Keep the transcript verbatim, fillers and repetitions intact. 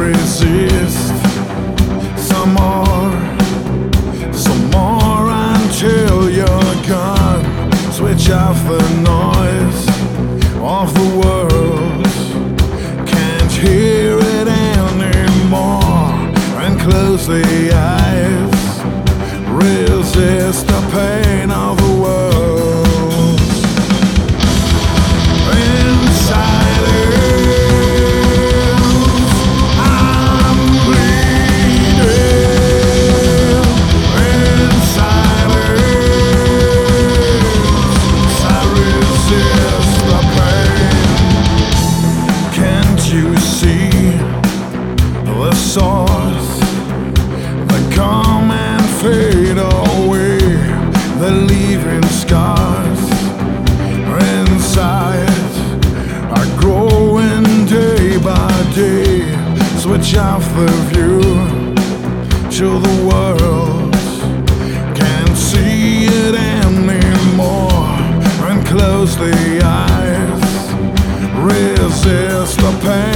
resist. Some more, some more until you're gone. Switch off the noise of the world. Can't hear it anymore. And close the eyes. Resist the pain of the world. Inside it, I'm bleeding. Inside it, I resist the pain. Can't you see the source? The come and fade away, the leaving scars inside are growing day by day. Switch off the view to the world. Can't see it anymore. And close the eyes. Resist the pain.